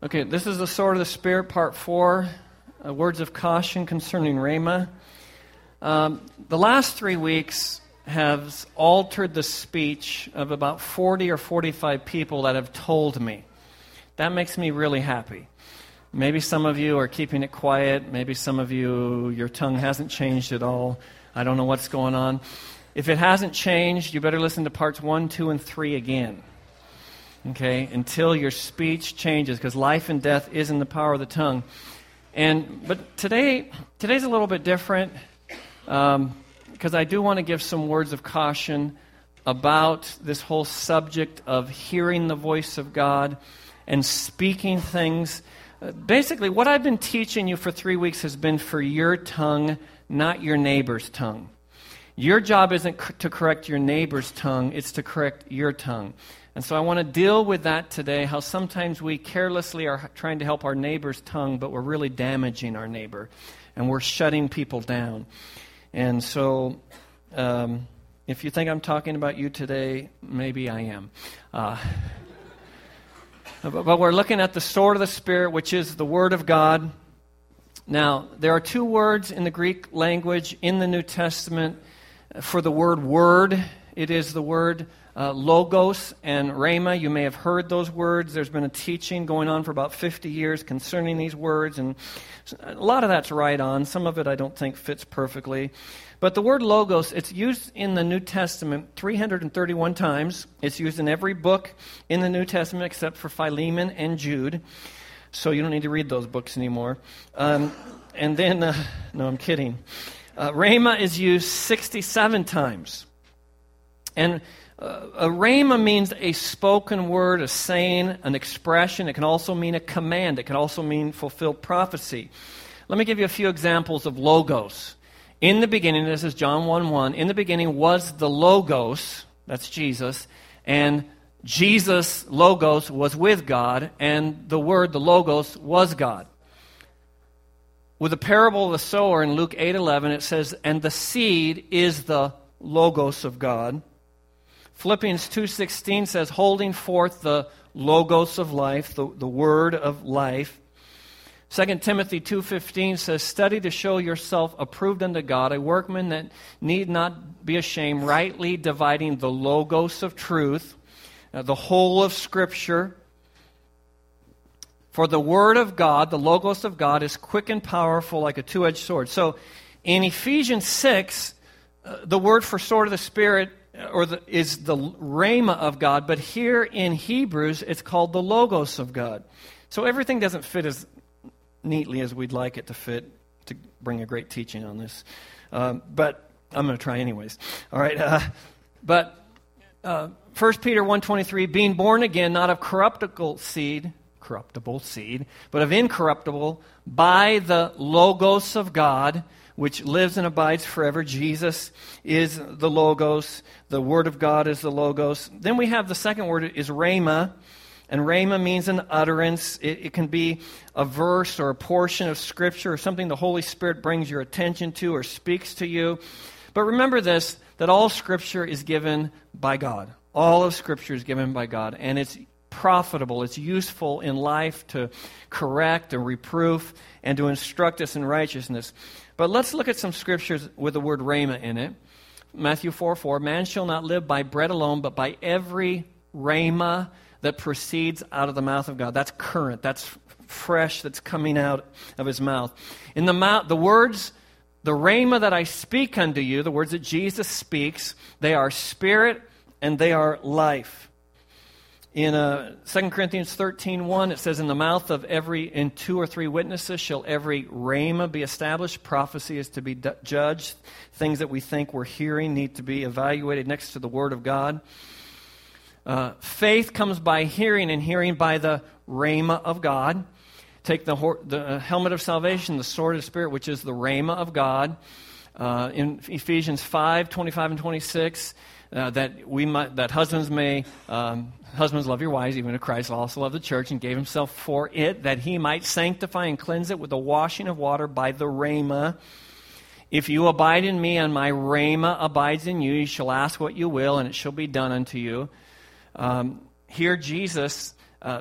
Okay, this is the Sword of the Spirit, Part 4, words of caution concerning Rhema. The last 3 weeks have altered the speech of about 40 or 45 people that have told me. That makes me really happy. Maybe some of you are keeping it quiet. Maybe some of you, your tongue hasn't changed at all. I don't know what's going on. If it hasn't changed, you better listen to parts 1, 2, and 3 again. Okay, until your speech changes, because life and death is in the power of the tongue. But today's a little bit different, because I do want to give some words of caution about this whole subject of hearing the voice of God and speaking things. Basically, what I've been teaching you for 3 weeks has been for your tongue, not your neighbor's tongue. Your job isn't to correct your neighbor's tongue, it's to correct your tongue. And so I want to deal with that today, how sometimes we carelessly are trying to help our neighbor's tongue, but we're really damaging our neighbor, and we're shutting people down. And so if you think I'm talking about you today, maybe I am. But we're looking at the sword of the Spirit, which is the Word of God. Now, there are 2 words in the Greek language in the New Testament for the word word. It is the word logos and rhema. You may have heard those words. There's been a teaching going on for about 50 years concerning these words, and a lot of that's right on. Some of it I don't think fits perfectly. But the word logos, it's used in the New Testament 331 times. It's used in every book in the New Testament except for Philemon and Jude. So you don't need to read those books anymore. And then, no, I'm kidding. Rhema is used 67 times. And a rhema means a spoken word, a saying, an expression. It can also mean a command. It can also mean fulfilled prophecy. Let me give you a few examples of logos. In the beginning, this is John 1:1, in the beginning was the Logos, that's Jesus, and Jesus, Logos, was with God, and the Word, the Logos, was God. With the parable of the sower in Luke 8:11, it says, and the seed is the Logos of God. Philippians 2:16 says, holding forth the Logos of life, the Word of life. 2 Timothy 2:15 says, study to show yourself approved unto God, a workman that need not be ashamed, rightly dividing the Logos of truth, the whole of Scripture. For the Word of God, the Logos of God, is quick and powerful like a two-edged sword. So in Ephesians 6, the word for sword of the Spirit is the rhema of God, but here in Hebrews, it's called the Logos of God. So everything doesn't fit as neatly as we'd like it to fit to bring a great teaching on this. But I'm going to try anyways. All right. 1 Peter 1:23, being born again, not of corruptible seed, but of incorruptible, by the Logos of God, which lives and abides forever. Jesus is the Logos. The Word of God is the Logos. Then we have the second word is rhema. And rhema means an utterance. It can be a verse or a portion of Scripture or something the Holy Spirit brings your attention to or speaks to you. But remember this, that all Scripture is given by God. All of Scripture is given by God. And it's profitable, it's useful in life to correct and reproof and to instruct us in righteousness. But let's look at some Scriptures with the word rhema in it. Matthew 4:4, man shall not live by bread alone, but by every rhema that proceeds out of the mouth of God. That's current, that's fresh, that's coming out of his mouth. In the mouth, the words, the rhema that I speak unto you, the words that Jesus speaks, they are spirit and they are life. In 2 Corinthians 13:1, it says, in the mouth of in 2 or 3 witnesses shall every rhema be established. Prophecy is to be judged. Things that we think we're hearing need to be evaluated next to the Word of God. Faith comes by hearing, and hearing by the rhema of God. Take the helmet of salvation, the sword of the Spirit, which is the rhema of God. In Ephesians 5:25 and 26, that husbands love your wives, even as Christ also loved the church and gave himself for it, that he might sanctify and cleanse it with the washing of water by the rhema. If you abide in me and my rhema abides in you, you shall ask what you will, and it shall be done unto you. Here Jesus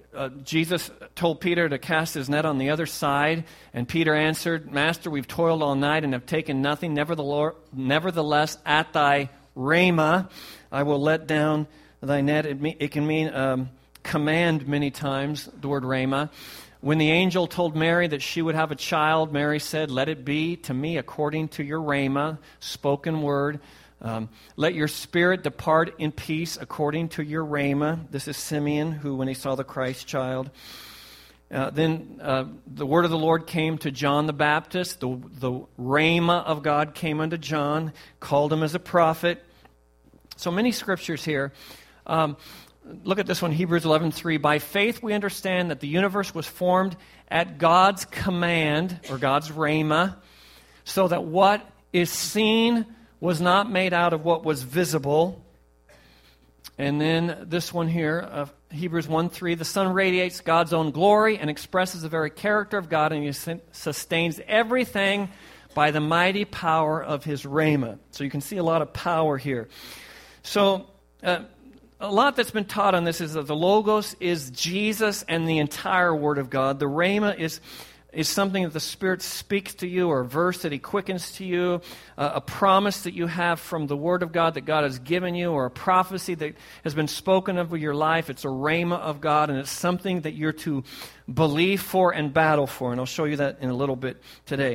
Jesus told Peter to cast his net on the other side, and Peter answered, Master, we've toiled all night and have taken nothing. Nevertheless, at thy rhema, I will let down thy net. It can mean command many times, the word rhema. When the angel told Mary that she would have a child, Mary said, let it be to me according to your rhema, spoken word. Let your spirit depart in peace according to your rhema. This is Simeon, who, when he saw the Christ child. Then the word of the Lord came to John the Baptist. The rhema of God came unto John, called him as a prophet. So many scriptures here. Look at this one, Hebrews 11:3. By faith we understand that the universe was formed at God's command, or God's rhema, so that what is seen was not made out of what was visible. And then this one here, Hebrews 1:3. The Son radiates God's own glory and expresses the very character of God, and He sustains everything by the mighty power of His rhema. So you can see a lot of power here. So a lot that's been taught on this is that the Logos is Jesus and the entire Word of God. The Rhema is something that the Spirit speaks to you, or a verse that He quickens to you, a promise that you have from the Word of God that God has given you, or a prophecy that has been spoken over your life. It's a Rhema of God, and it's something that you're to believe for and battle for. And I'll show you that in a little bit today.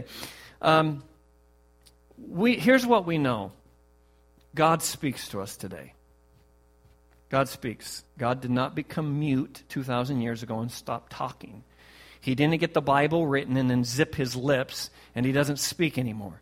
Here's what we know. God speaks to us today. God speaks. God did not become mute 2,000 years ago and stop talking. He didn't get the Bible written and then zip his lips, and he doesn't speak anymore.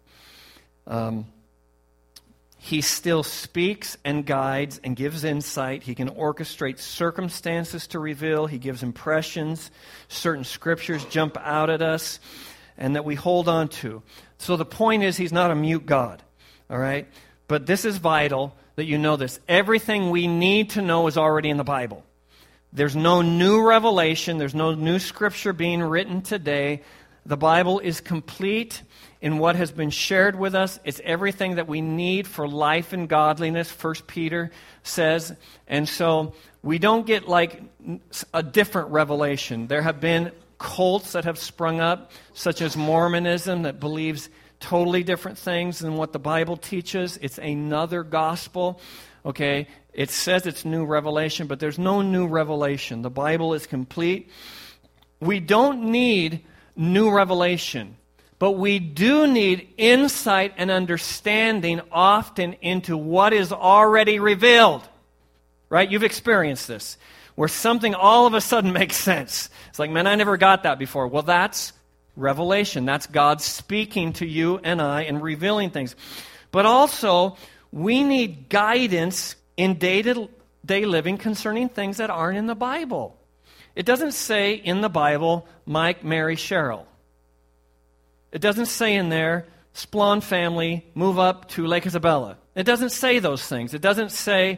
He still speaks and guides and gives insight. He can orchestrate circumstances to reveal. He gives impressions. Certain scriptures jump out at us and that we hold on to. So the point is, he's not a mute God, all right? But this is vital that you know this. Everything we need to know is already in the Bible. There's no new revelation. There's no new scripture being written today. The Bible is complete in what has been shared with us. It's everything that we need for life and godliness, 1 Peter says. And so we don't get like a different revelation. There have been cults that have sprung up, such as Mormonism, that believes totally different things than what the Bible teaches. It's another gospel. Okay, it says it's new revelation, but there's no new revelation. The Bible is complete. We don't need new revelation, but we do need insight and understanding often into what is already revealed. Right? You've experienced this, where something all of a sudden makes sense. It's like, man, I never got that before. Well, that's revelation. That's God speaking to you and I and revealing things. But also, we need guidance in day-to-day living concerning things that aren't in the Bible. It doesn't say in the Bible, Mike, Mary, Cheryl. It doesn't say in there, Splon family, move up to Lake Isabella. It doesn't say those things. It doesn't say,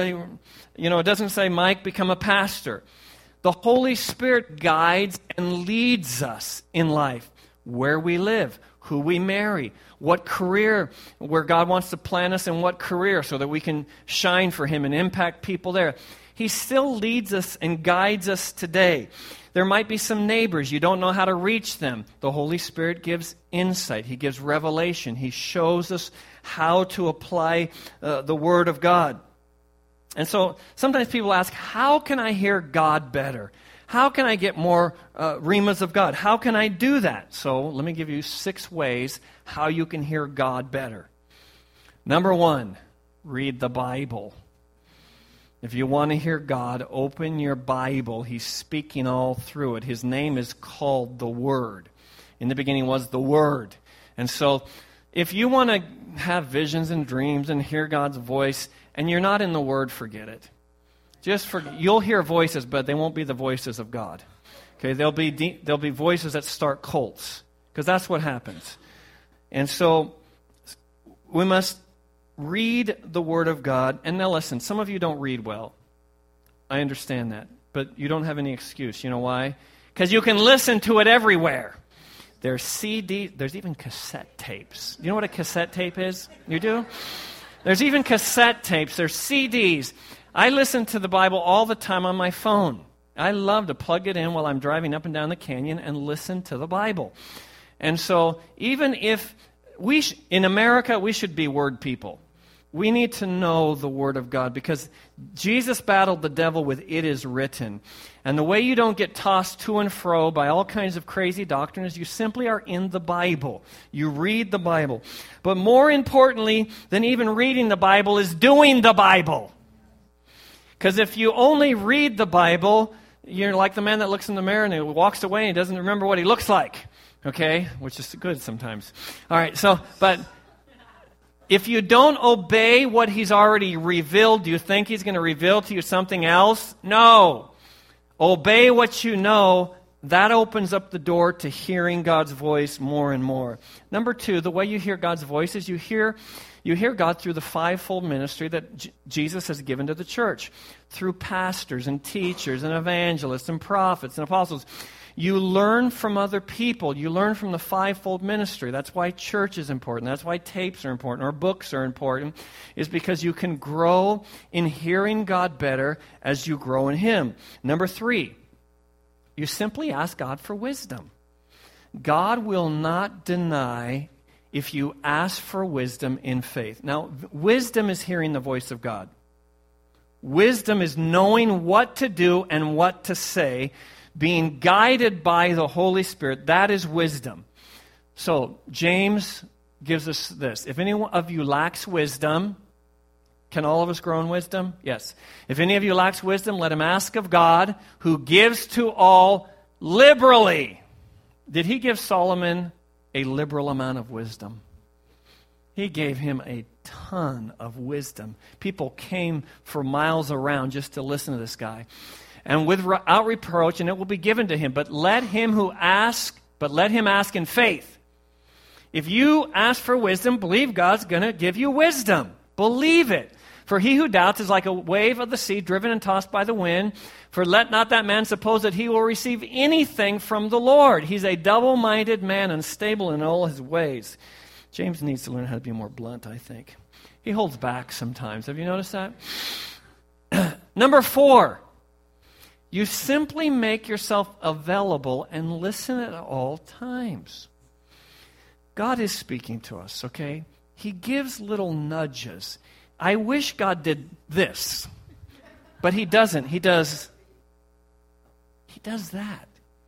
it doesn't say, Mike, become a pastor. The Holy Spirit guides and leads us in life, where we live, who we marry, what career, where God wants to plant us in what career so that we can shine for Him and impact people there. He still leads us and guides us today. There might be some neighbors, you don't know how to reach them. The Holy Spirit gives insight. He gives revelation. He shows us how to apply the Word of God. And so sometimes people ask, how can I hear God better? How can I get more rhemas of God? How can I do that? So let me give you 6 ways how you can hear God better. Number 1, read the Bible. If you want to hear God, open your Bible. He's speaking all through it. His name is called the Word. In the beginning was the Word. And so if you want to have visions and dreams and hear God's voice, and you're not in the Word, forget it. You'll hear voices, but they won't be the voices of God. Okay, there'll be voices that start cults, because that's what happens. And so we must read the Word of God. And now listen, some of you don't read well. I understand that. But you don't have any excuse. You know why? Because you can listen to it everywhere. There's CD, there's even cassette tapes. You know what a cassette tape is? You do? There's even cassette tapes. There's CDs. I listen to the Bible all the time on my phone. I love to plug it in while I'm driving up and down the canyon and listen to the Bible. And so even if in America, we should be word people. We need to know the Word of God because Jesus battled the devil with "it is written." And the way you don't get tossed to and fro by all kinds of crazy doctrine is you simply are in the Bible. You read the Bible. But more importantly than even reading the Bible is doing the Bible. Because if you only read the Bible, you're like the man that looks in the mirror and he walks away and he doesn't remember what he looks like. Okay? Which is good sometimes. All right, but if you don't obey what he's already revealed, do you think he's going to reveal to you something else? No. Obey what you know. That opens up the door to hearing God's voice more and more. Number 2, the way you hear God's voice is you hear God through the fivefold ministry that Jesus has given to the church. Through pastors and teachers and evangelists and prophets and apostles. You learn from other people. You learn from the fivefold ministry. That's why church is important. That's why tapes are important or books are important, is because you can grow in hearing God better as you grow in Him. Number 3, you simply ask God for wisdom. God will not deny if you ask for wisdom in faith. Now, wisdom is hearing the voice of God. Wisdom is knowing what to do and what to say, being guided by the Holy Spirit. That is wisdom. So, James gives us this. If any of you lacks wisdom, can all of us grow in wisdom? Yes. If any of you lacks wisdom, let him ask of God, who gives to all liberally. Did he give Solomon a liberal amount of wisdom? He gave him a ton of wisdom. People came for miles around just to listen to this guy. And without reproach, and it will be given to him. But let him ask in faith. If you ask for wisdom, believe God's going to give you wisdom. Believe it. For he who doubts is like a wave of the sea, driven and tossed by the wind. For let not that man suppose that he will receive anything from the Lord. He's a double-minded man, unstable in all his ways. James needs to learn how to be more blunt, I think. He holds back sometimes. Have you noticed that? Number 4. You simply make yourself available and listen at all times. God is speaking to us, okay? He gives little nudges. I wish God did this, but He doesn't. He does that.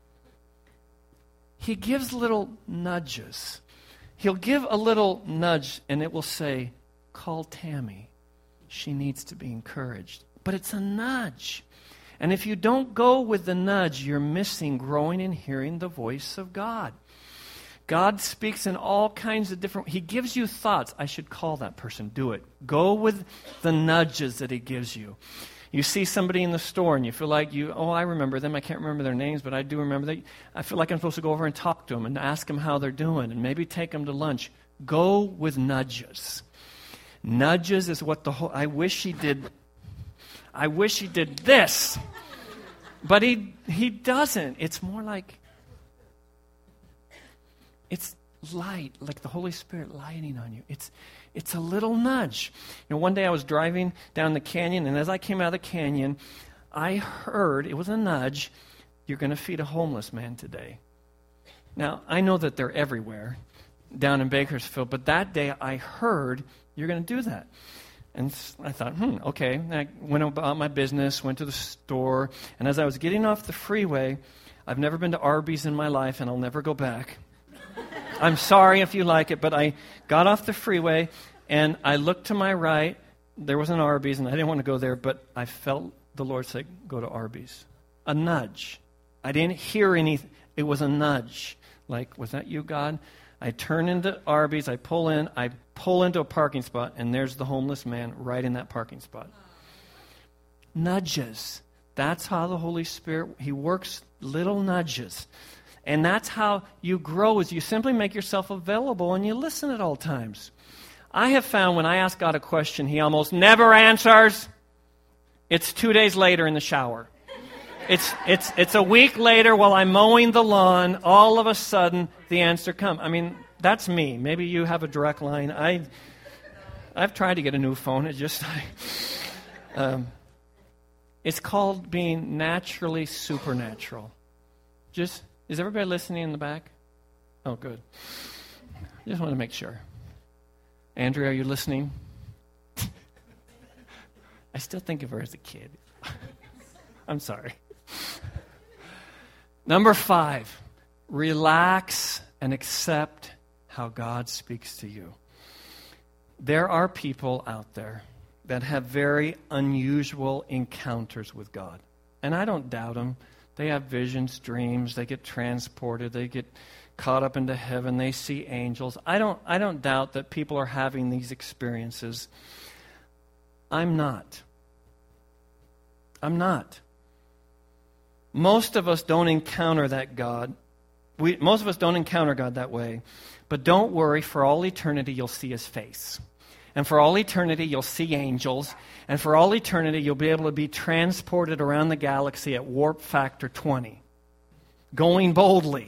He gives little nudges. He'll give a little nudge and it will say, call Tammy. She needs to be encouraged. But it's a nudge. And if you don't go with the nudge, you're missing growing and hearing the voice of God. God speaks in all kinds of different... He gives you thoughts. I should call that person. Do it. Go with the nudges that He gives you. You see somebody in the store and you feel like I remember them. I can't remember their names, but I do remember that. I feel like I'm supposed to go over and talk to them and ask them how they're doing and maybe take them to lunch. Go with nudges. Nudges is what I wish He did this. But he doesn't. It's more like, it's light, like the Holy Spirit lighting on you. It's a little nudge. One day I was driving down the canyon, and as I came out of the canyon, I heard, it was a nudge, you're going to feed a homeless man today. Now, I know that they're everywhere down in Bakersfield, but that day I heard, you're going to do that. And I thought, okay. And I went about my business, went to the store, and as I was getting off the freeway, I've never been to Arby's in my life, and I'll never go back. I'm sorry if you like it, but I got off the freeway, and I looked to my right. There was an Arby's, and I didn't want to go there, but I felt the Lord say, go to Arby's. A nudge. I didn't hear anything. It was a nudge. Like, was that you, God? I turn into Arby's, I pull into a parking spot, and there's the homeless man right in that parking spot. Nudges. That's how the Holy Spirit, He works little nudges. And that's how you grow, is you simply make yourself available and you listen at all times. I have found when I ask God a question, He almost never answers. It's 2 days later in the shower. It's a week later while I'm mowing the lawn, all of a sudden the answer comes. I mean, that's me. Maybe you have a direct line. I've tried to get a new phone. It's called being naturally supernatural. Is everybody listening in the back? Oh, good. Just want to make sure. Andrea, are you listening? I still think of her as a kid. I'm sorry. Number 5, relax and accept how God speaks to you. There are people out there that have very unusual encounters with God. And I don't doubt them. They have visions, dreams, they get transported, they get caught up into heaven, they see angels. I don't doubt that people are having these experiences. I'm not. Most of us don't encounter that God. Most of us don't encounter God that way. But don't worry, for all eternity you'll see His face. And for all eternity you'll see angels. And for all eternity you'll be able to be transported around the galaxy at warp factor 20. Going boldly.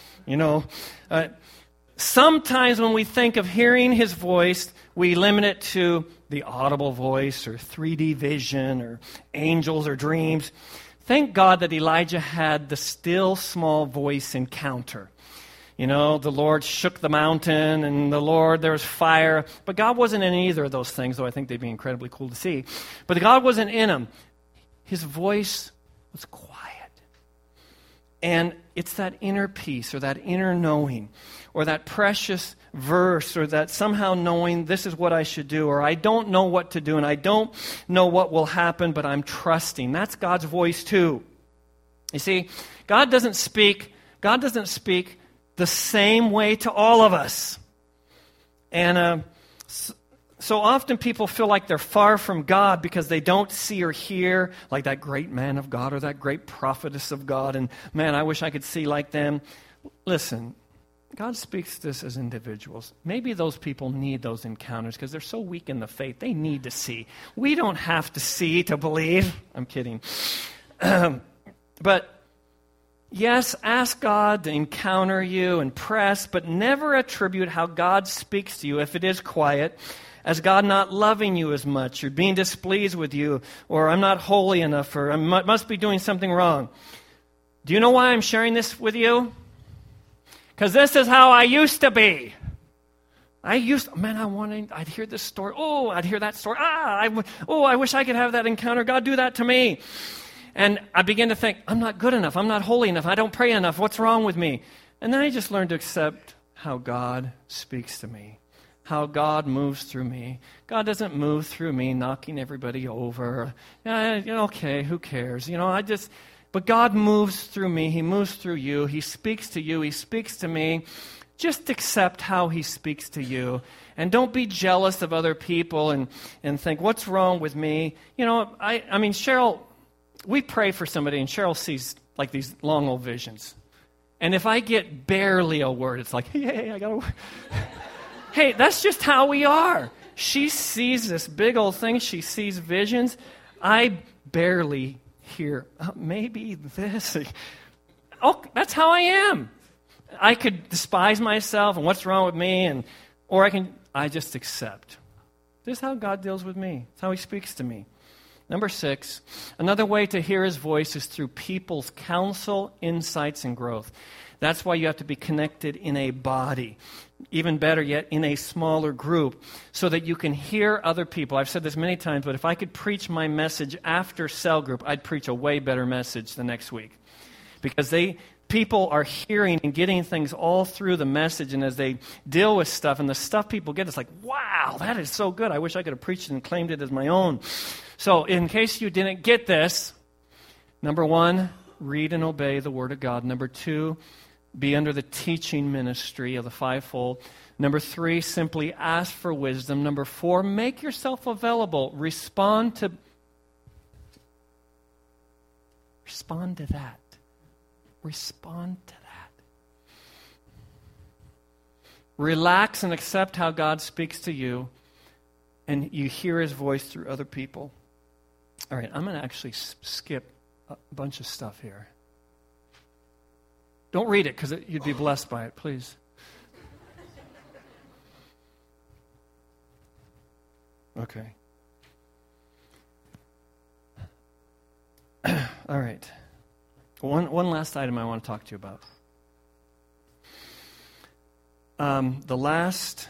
Sometimes when we think of hearing His voice, we limit it to the audible voice or 3D vision or angels or dreams. Thank God that Elijah had the still small voice encounter. The Lord shook the mountain, and there was fire. But God wasn't in either of those things, though I think they'd be incredibly cool to see. But God wasn't in him. His voice was quiet. And it's that inner peace or that inner knowing or that precious verse or that somehow knowing this is what I should do, or I don't know what to do and I don't know what will happen, but I'm trusting. That's God's voice too. You see, God doesn't speak the same way to all of us. And so often people feel like they're far from God because they don't see or hear like that great man of God or that great prophetess of God. And man, I wish I could see like them. Listen, God speaks to us as individuals. Maybe those people need those encounters because they're so weak in the faith. They need to see. We don't have to see to believe. I'm kidding. But yes, ask God to encounter you and press, but never attribute how God speaks to you, if it is quiet, as God not loving you as much, or being displeased with you, or I'm not holy enough, or I must be doing something wrong. Do you know why I'm sharing this with you? Because this is how I used to be. I'd hear this story. Oh, I'd hear that story. I wish I could have that encounter. God, do that to me. And I begin to think, I'm not good enough. I'm not holy enough. I don't pray enough. What's wrong with me? And then I just learned to accept how God speaks to me, how God moves through me. God doesn't move through me knocking everybody over. Okay, who cares? But God moves through me. He moves through you. He speaks to you. He speaks to me. Just accept how He speaks to you. And don't be jealous of other people and think, what's wrong with me? Cheryl, we pray for somebody and Cheryl sees like these long old visions. And if I get barely a word, it's like, hey, I got a word. Hey, that's just how we are. She sees this big old thing. She sees visions. I barely hear, maybe this. Oh, that's how I am. I could despise myself and what's wrong with me, or I just accept. This is how God deals with me. It's how He speaks to me. Number 6, another way to hear His voice is through people's counsel, insights, and growth. That's why you have to be connected in a body. Even better yet, in a smaller group, so that you can hear other people. I've said this many times, but if I could preach my message after cell group, I'd preach a way better message the next week. Because people are hearing and getting things all through the message, and as they deal with stuff, and the stuff people get, it's like, wow, that is so good. I wish I could have preached it and claimed it as my own. So in case you didn't get this, number 1, read and obey the Word of God. Number 2, be under the teaching ministry of the fivefold. Number 3, simply ask for wisdom. Number 4, make yourself available. Respond to that. Respond to that. Relax and accept how God speaks to you, and you hear His voice through other people. All right, I'm going to actually skip a bunch of stuff here. Don't read it because you'd be blessed by it, please. Okay. All right. One last item I want to talk to you about. The last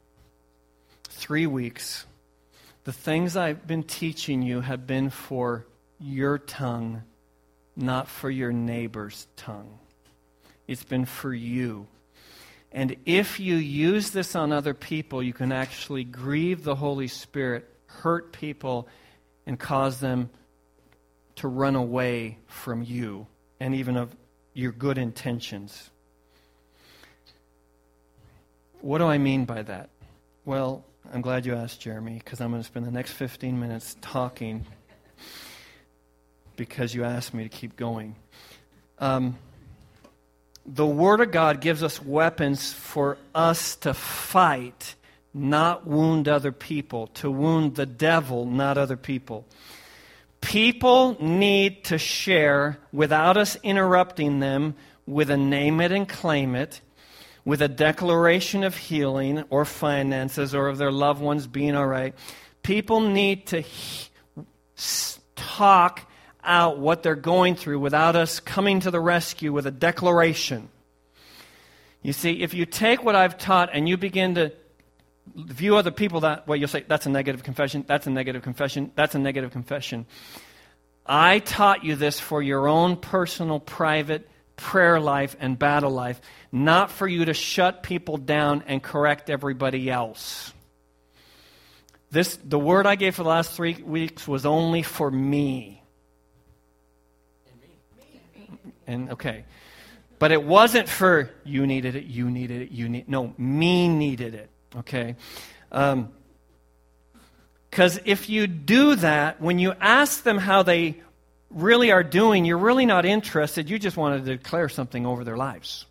3 weeks, the things I've been teaching you have been for your tongue, not for your neighbor's tongue. It's been for you. And if you use this on other people, you can actually grieve the Holy Spirit, hurt people, and cause them to run away from you and even of your good intentions. What do I mean by that? Well, I'm glad you asked, Jeremy, because I'm going to spend the next 15 minutes talking because you asked me to keep going. The Word of God gives us weapons for us to fight, not wound other people, to wound the devil, not other people. People need to share without us interrupting them with a name it and claim it, with a declaration of healing or finances or of their loved ones being all right. People need to talk out what they're going through without us coming to the rescue with a declaration. You see, if you take what I've taught and you begin to view other people that way, you'll say, that's a negative confession, that's a negative confession, that's a negative confession. I taught you this for your own personal, private prayer life and battle life, not for you to shut people down and correct everybody else. The word I gave for the last 3 weeks was only for me. And okay. But it wasn't for you needed it, you needed it, no, me needed it. Okay? Because if you do that, when you ask them how they really are doing, you're really not interested. You just want to declare something over their lives.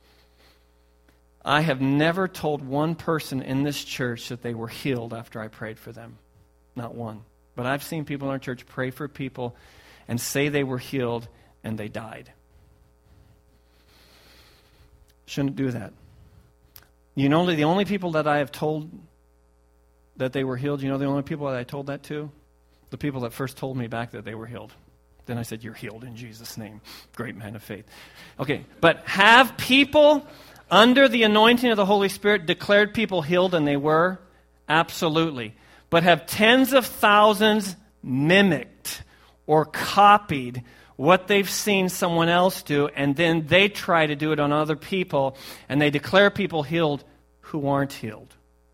I have never told one person in this church that they were healed after I prayed for them. Not one. But I've seen people in our church pray for people and say they were healed and they died. Shouldn't do that. You know, the only people that I have told that they were healed, you know the only people that I told that to? The people that first told me back that they were healed. Then I said, you're healed in Jesus' name. Great man of faith. Okay, but have people under the anointing of the Holy Spirit declared people healed, and they were? Absolutely. But have tens of thousands mimicked or copied what they've seen someone else do, and then they try to do it on other people, and they declare people healed who aren't healed.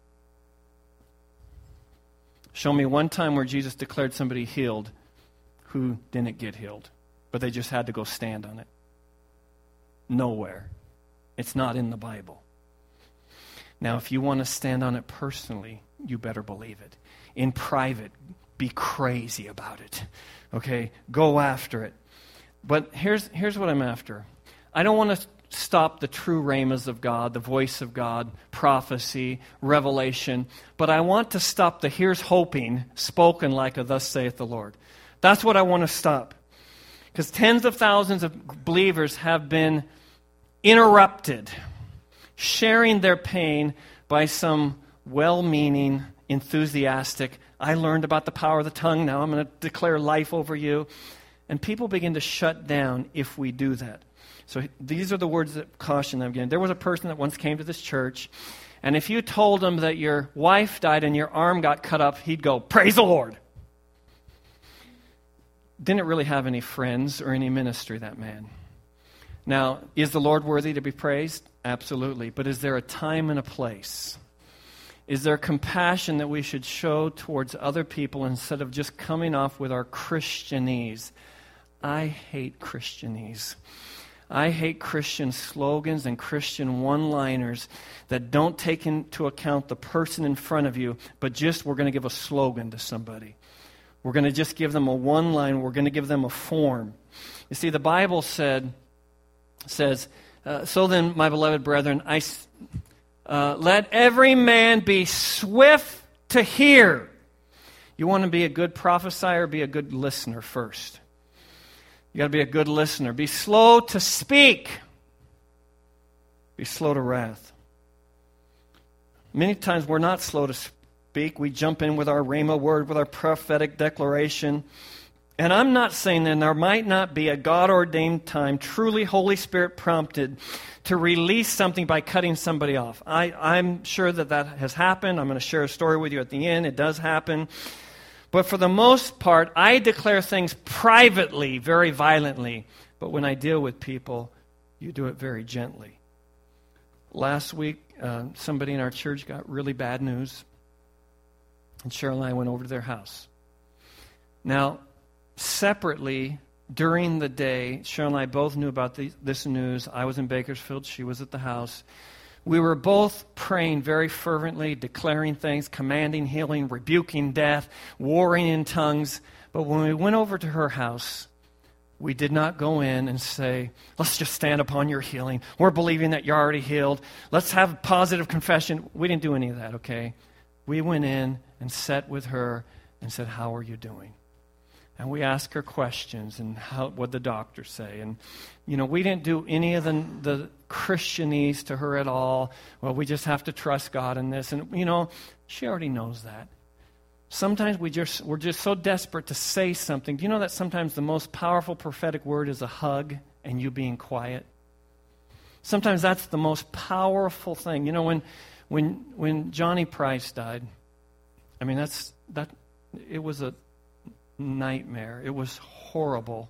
Show me one time where Jesus declared somebody healed who didn't get healed, but they just had to go stand on it. Nowhere. It's not in the Bible. Now, if you want to stand on it personally, you better believe it. In private, be crazy about it. Okay? Go after it. But here's what I'm after. I don't want to stop the true rhemas of God, the voice of God, prophecy, revelation, but I want to stop the here's hoping spoken like a thus saith the Lord. That's what I want to stop. Because tens of thousands of believers have been interrupted, sharing their pain by some well-meaning, enthusiastic, I learned about the power of the tongue, now I'm going to declare life over you. And people begin to shut down if we do that. So these are the words that caution them again. There was a person that once came to this church, and if you told him that your wife died and your arm got cut up, he'd go, praise the Lord. Didn't really have any friends or any ministry, that man. Now, is the Lord worthy to be praised? Absolutely. But is there a time and a place? Is there compassion that we should show towards other people instead of just coming off with our Christianese? I hate Christianese. I hate Christian slogans and Christian one-liners that don't take into account the person in front of you, but just we're going to give a slogan to somebody. We're going to just give them a one-line. We're going to give them a form. You see, the Bible says, so then, my beloved brethren, let every man be swift to hear. You want to be a good prophesier, be a good listener first. You got to be a good listener. Be slow to speak. Be slow to wrath. Many times we're not slow to speak. We jump in with our rhema word, with our prophetic declaration, And I'm not saying that there might not be a God-ordained time, truly Holy Spirit prompted, to release something by cutting somebody off. I'm sure that has happened. I'm going to share a story with you at the end. It does happen. But for the most part, I declare things privately, very violently. But when I deal with people, you do it very gently. Last week, somebody in our church got really bad news. And Cheryl and I went over to their house. Now, separately, during the day, Cheryl and I both knew about this news. I was in Bakersfield. She was at the house. We were both praying very fervently, declaring things, commanding healing, rebuking death, warring in tongues. But when we went over to her house, we did not go in and say, let's just stand upon your healing. We're believing that you're already healed. Let's have a positive confession. We didn't do any of that, okay? We went in and sat with her and said, how are you doing? And we asked her questions and what the doctors say. And, we didn't do any of the Christianese to her at all. Well, we just have to trust God in this. And, she already knows that. Sometimes we're just so desperate to say something. Do you know that sometimes the most powerful prophetic word is a hug and you being quiet? Sometimes that's the most powerful thing. When Johnny Price died, it was a nightmare. It was horrible.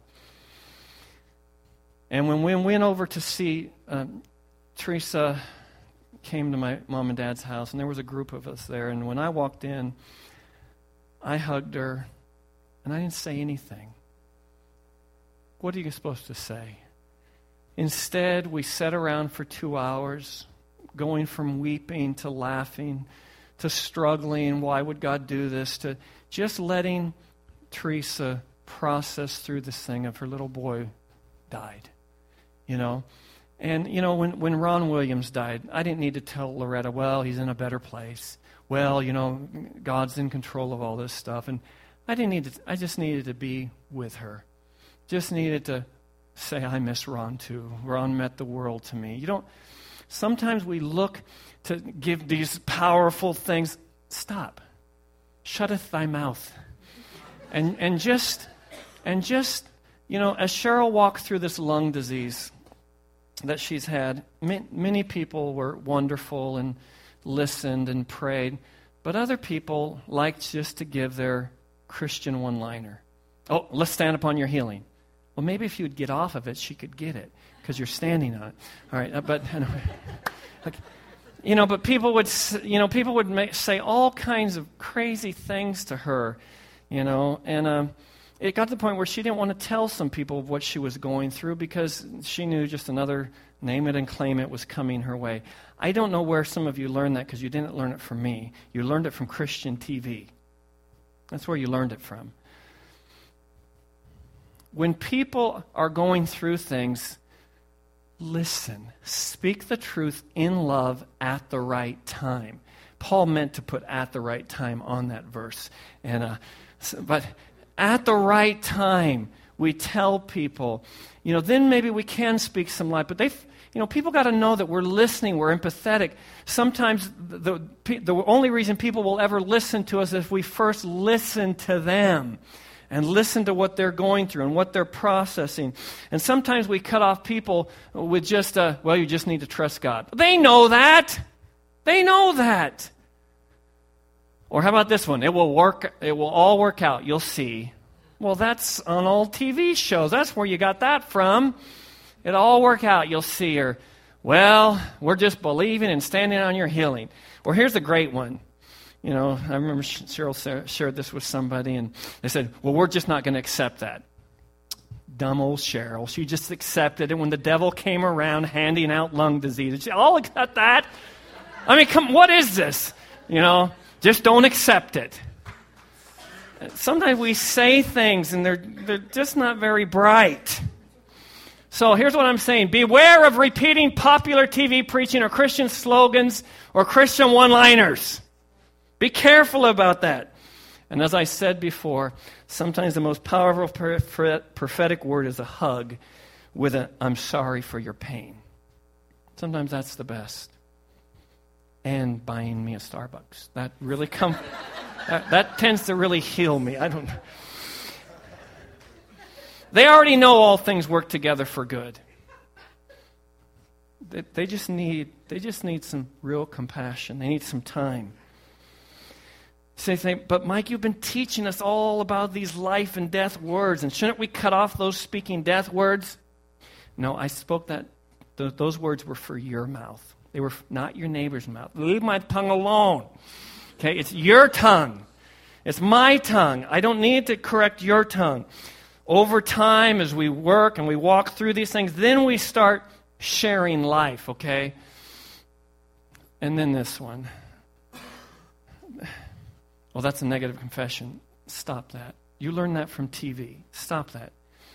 And when we went over to see, Teresa came to my mom and dad's house, and there was a group of us there. And when I walked in, I hugged her, and I didn't say anything. What are you supposed to say? Instead, we sat around for 2 hours, going from weeping to laughing to struggling. Why would God do this? To just letting Teresa process through this thing of her little boy died, And, when Ron Williams died, I didn't need to tell Loretta, well, he's in a better place. Well, God's in control of all this stuff. And I just needed to be with her. Just needed to say, I miss Ron too. Ron meant the world to me. Sometimes we look to give these powerful things. Stop. Shutteth thy mouth. And just, as Cheryl walked through this lung disease that she's had, many people were wonderful and listened and prayed, but other people liked just to give their Christian one-liner. Oh, let's stand upon your healing. Well, maybe if you would get off of it, she could get it, because you're standing on it. All right, but anyway, but people would, say all kinds of crazy things to her. And it got to the point where she didn't want to tell some people what she was going through because she knew just another name it and claim it was coming her way. I don't know where some of you learned that because you didn't learn it from me. You learned it from Christian TV. That's where you learned it from. When people are going through things, listen. Speak the truth in love at the right time. Paul meant to put at the right time on that verse. But at the right time, we tell people, then maybe we can speak some light. But people got to know that we're listening, we're empathetic. Sometimes the only reason people will ever listen to us is if we first listen to them and listen to what they're going through and what they're processing. And sometimes we cut off people with just you just need to trust God. They know that. They know that. Or how about this one? It will all work out. You'll see. Well, that's on all TV shows. That's where you got that from. It'll all work out. You'll see. Or, well, we're just believing and standing on your healing. Or here's a great one. I remember Cheryl shared this with somebody, and they said, well, we're just not going to accept that. Dumb old Cheryl. She just accepted it when the devil came around handing out lung disease. She, got that? What is this? Just don't accept it. Sometimes we say things and they're just not very bright. So here's what I'm saying. Beware of repeating popular TV preaching or Christian slogans or Christian one-liners. Be careful about that. And as I said before, sometimes the most powerful prophetic word is a hug with a I'm sorry for your pain. Sometimes that's the best. And buying me a Starbucks. That really that tends to really heal me. I don't know. They already know all things work together for good. They just need some real compassion. They need some time. So they think, but Mike, you've been teaching us all about these life and death words, and shouldn't we cut off those speaking death words? No, I spoke that. Those words were for your mouth. They were not your neighbor's mouth. Leave my tongue alone. Okay, it's your tongue. It's my tongue. I don't need to correct your tongue. Over time, as we work and we walk through these things, then we start sharing life, okay? And then this one. Well, that's a negative confession. Stop that. You learned that from TV. Stop that.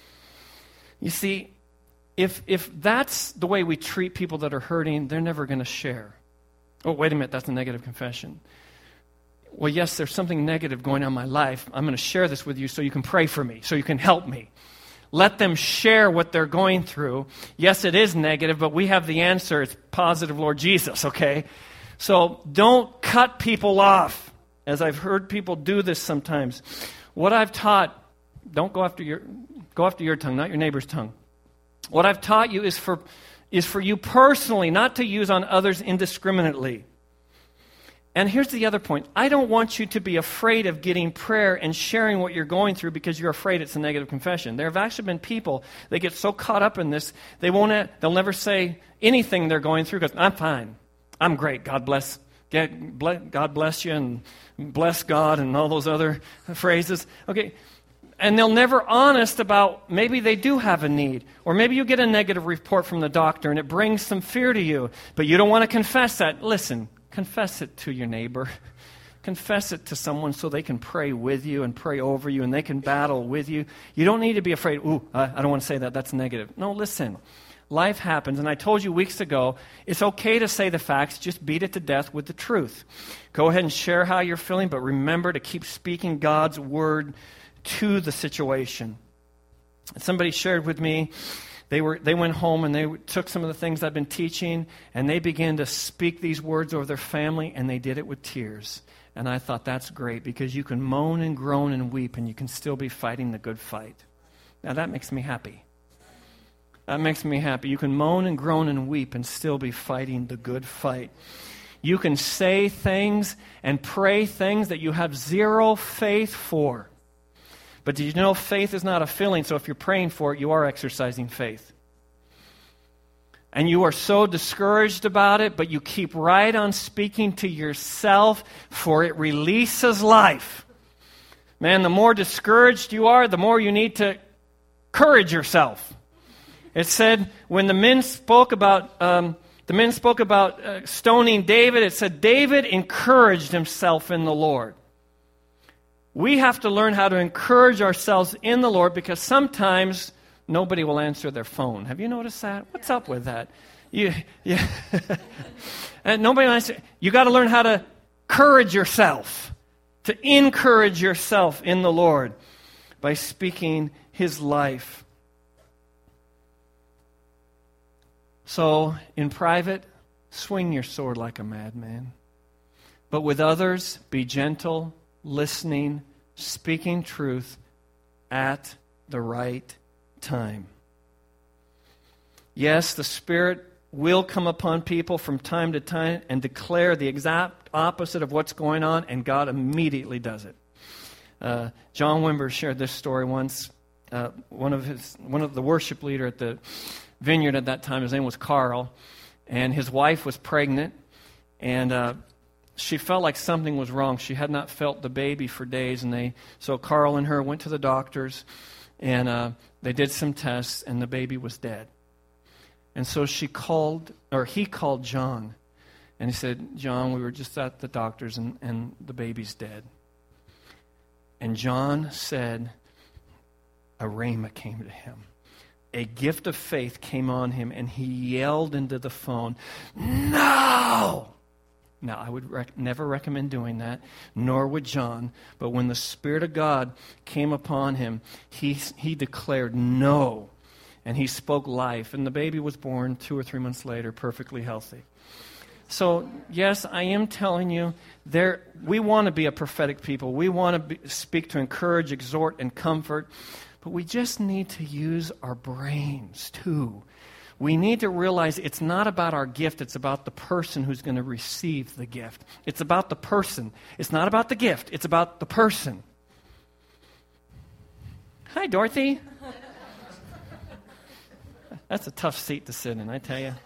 You see, if that's the way we treat people that are hurting, they're never going to share. Oh, wait a minute, that's a negative confession. Well, yes, there's something negative going on in my life. I'm going to share this with you so you can pray for me, so you can help me. Let them share what they're going through. Yes, it is negative, but we have the answer. It's positive, Lord Jesus, okay? So don't cut people off, as I've heard people do this sometimes. What I've taught, don't go after your tongue, not your neighbor's tongue. What I've taught you is for you personally, not to use on others indiscriminately. And here's the other point. I don't want you to be afraid of getting prayer and sharing what you're going through because you're afraid it's a negative confession. There have actually been people that get so caught up in this, they'll never say anything they're going through because I'm fine. I'm great. God bless you and bless God and all those other phrases. Okay. And they'll never honest about maybe they do have a need. Or maybe you get a negative report from the doctor and it brings some fear to you. But you don't want to confess that. Listen, confess it to your neighbor. Confess it to someone so they can pray with you and pray over you and they can battle with you. You don't need to be afraid, I don't want to say that. That's negative. No, listen. Life happens. And I told you weeks ago, it's okay to say the facts. Just beat it to death with the truth. Go ahead and share how you're feeling, but remember to keep speaking God's word to the situation. Somebody shared with me, they went home and they took some of the things I've been teaching and they began to speak these words over their family and they did it with tears. And I thought that's great because you can moan and groan and weep and you can still be fighting the good fight. Now that makes me happy. That makes me happy. You can moan and groan and weep and still be fighting the good fight. You can say things and pray things that you have zero faith for. But did you know faith is not a feeling, so if you're praying for it, you are exercising faith. And you are so discouraged about it, but you keep right on speaking to yourself, for it releases life. Man, the more discouraged you are, the more you need to encourage yourself. It said when the men spoke about stoning David, it said David encouraged himself in the Lord. We have to learn how to encourage ourselves in the Lord because sometimes nobody will answer their phone. Have you noticed that? What's up with that? And nobody will answer. You got to learn how to encourage yourself, to encourage yourself in the Lord by speaking His life. So, in private, swing your sword like a madman. But with others, be gentle, listening, speaking truth at the right time. Yes, the Spirit will come upon people from time to time and declare the exact opposite of what's going on, and God immediately does it. John Wimber shared this story once. One of the worship leader at the vineyard at that time, his name was Carl, and his wife was pregnant, and she felt like something was wrong. She had not felt the baby for days, and so Carl and her went to the doctors, and they did some tests, and the baby was dead. And so he called John, and he said, "John, we were just at the doctor's, and the baby's dead." And John said, a rhema came to him. A gift of faith came on him, and he yelled into the phone, "No!" Now, I would never recommend doing that, nor would John. But when the Spirit of God came upon him, he declared no. And he spoke life. And the baby was born 2 or 3 months later, perfectly healthy. So, yes, I am telling you, we want to be a prophetic people. We want to speak to encourage, exhort, and comfort. But we just need to use our brains too. We need to realize it's not about our gift, it's about the person who's going to receive the gift. It's about the person. It's not about the gift, it's about the person. Hi, Dorothy. That's a tough seat to sit in, I tell you.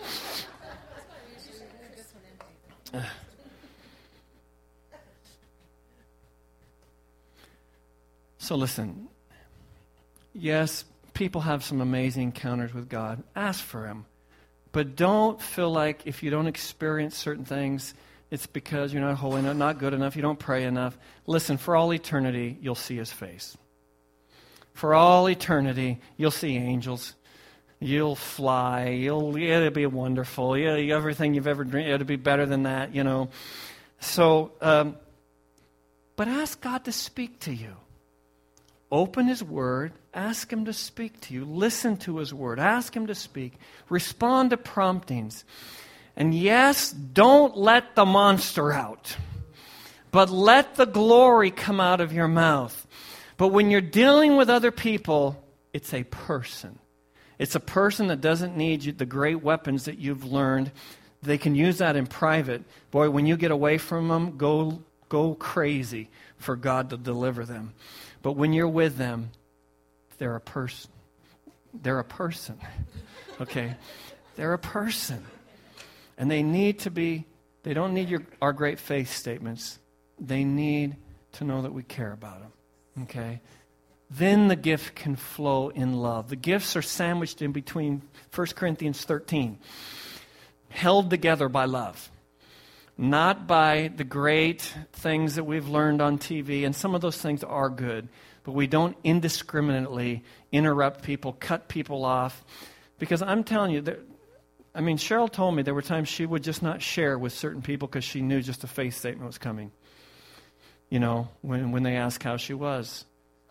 So listen, yes, people have some amazing encounters with God. Ask for Him. But don't feel like if you don't experience certain things, it's because you're not holy enough, not good enough, you don't pray enough. Listen, for all eternity, you'll see His face. For all eternity, you'll see angels. You'll fly. It'll be wonderful. Everything you've ever dreamed, it'll be better than that, you know. So, but ask God to speak to you. Open His Word. Ask Him to speak to you. Listen to His Word. Ask Him to speak. Respond to promptings. And yes, don't let the monster out, but let the glory come out of your mouth. But when you're dealing with other people, it's a person. It's a person that doesn't need the great weapons that you've learned. They can use that in private. Boy, when you get away from them, go crazy for God to deliver them. But when you're with them, they're a person. They're a person. Okay? They're a person. And they need to be, they don't need our great faith statements. They need to know that we care about them. Okay? Then the gift can flow in love. The gifts are sandwiched in between 1 Corinthians 13. Held together by love. Not by the great things that we've learned on TV. And some of those things are good. But we don't indiscriminately interrupt people, cut people off. Because I'm telling you, Cheryl told me there were times she would just not share with certain people because she knew just a faith statement was coming. You know, when they asked how she was.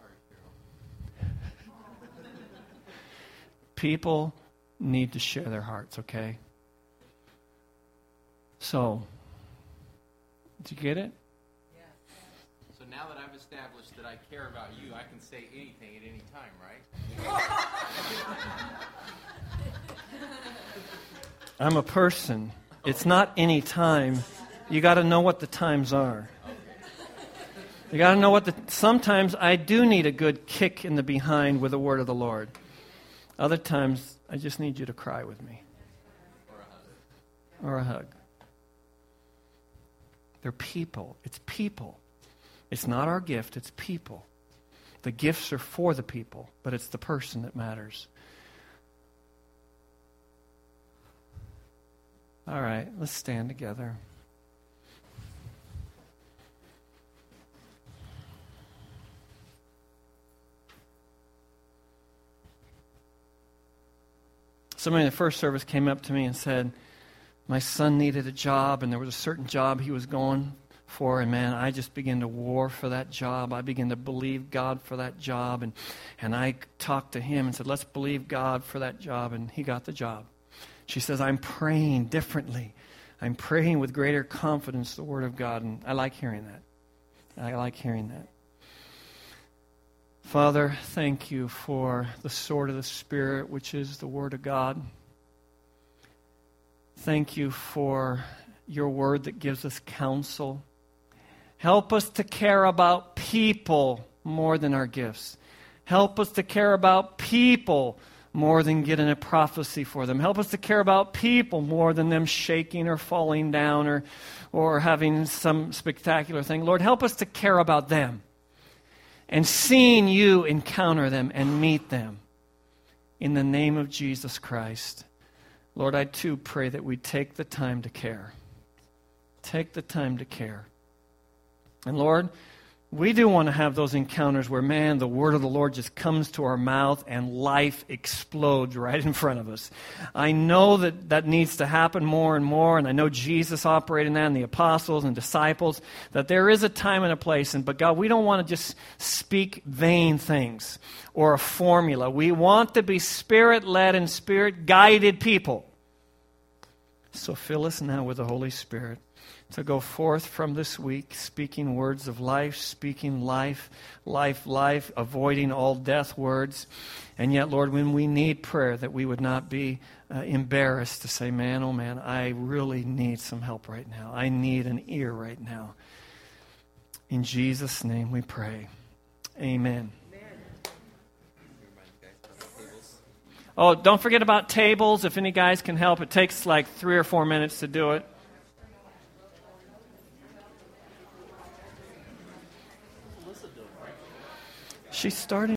People need to share their hearts, okay? So, did you get it? Yeah. So now that I've established that I care about you, I can say anything at any time, right? I'm a person. It's not any time. You got to know what the times are. You got to know sometimes I do need a good kick in the behind with the word of the Lord. Other times, I just need you to cry with me. Or a hug. They're people. It's people. It's not our gift, it's people. The gifts are for the people, but it's the person that matters. All right, let's stand together. Somebody in the first service came up to me and said, my son needed a job, and there was a certain job he was going for, and man, I just began to war for that job. I began to believe God for that job, and I talked to him and said, let's believe God for that job, and he got the job. She says, I'm praying differently. I'm praying with greater confidence the Word of God, and I like hearing that. I like hearing that. Father, thank you for the sword of the Spirit, which is the Word of God. Thank you for your Word that gives us counsel. Help us to care about people more than our gifts. Help us to care about people more than getting a prophecy for them. Help us to care about people more than them shaking or falling down or having some spectacular thing. Lord, help us to care about them. And seeing you encounter them and meet them. In the name of Jesus Christ. Lord, I too pray that we take the time to care. Take the time to care. And Lord, we do want to have those encounters where, man, the word of the Lord just comes to our mouth and life explodes right in front of us. I know that needs to happen more and more, and I know Jesus operated in that, and the apostles and disciples, that there is a time and a place. But God, we don't want to just speak vain things or a formula. We want to be Spirit-led and Spirit-guided people. So fill us now with the Holy Spirit. to go forth from this week, speaking words of life, speaking life, life, life, avoiding all death words. And yet, Lord, when we need prayer, that we would not be embarrassed to say, man, oh man, I really need some help right now. I need an ear right now. In Jesus' name we pray. Amen. Oh, don't forget about tables. If any guys can help, it takes like 3 or 4 minutes to do it. She's starting.